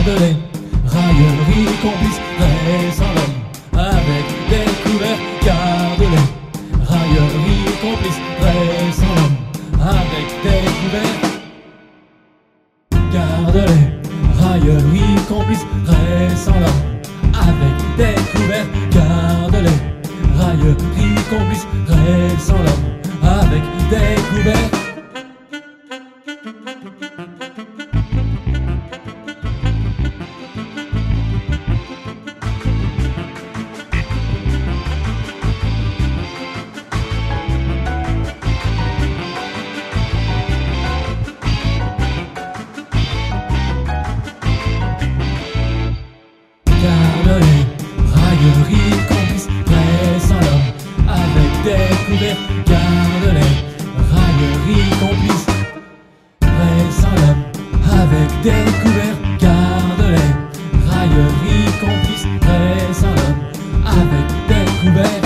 garde les railleries complices, dressant l'homme avec des couverts. Garde les railleries complices, dressant l'homme avec des couverts. Garde les railleries complices, dressant l'homme avec des couverts. Garde les railleries complices, dressant l'homme avec des couverts. Garde les railleries complices, dressant l'homme avec des couverts. Garde les railleries complices, dressant l'homme avec des couverts. Garde les railleries complices, dressant l'homme avec des couverts.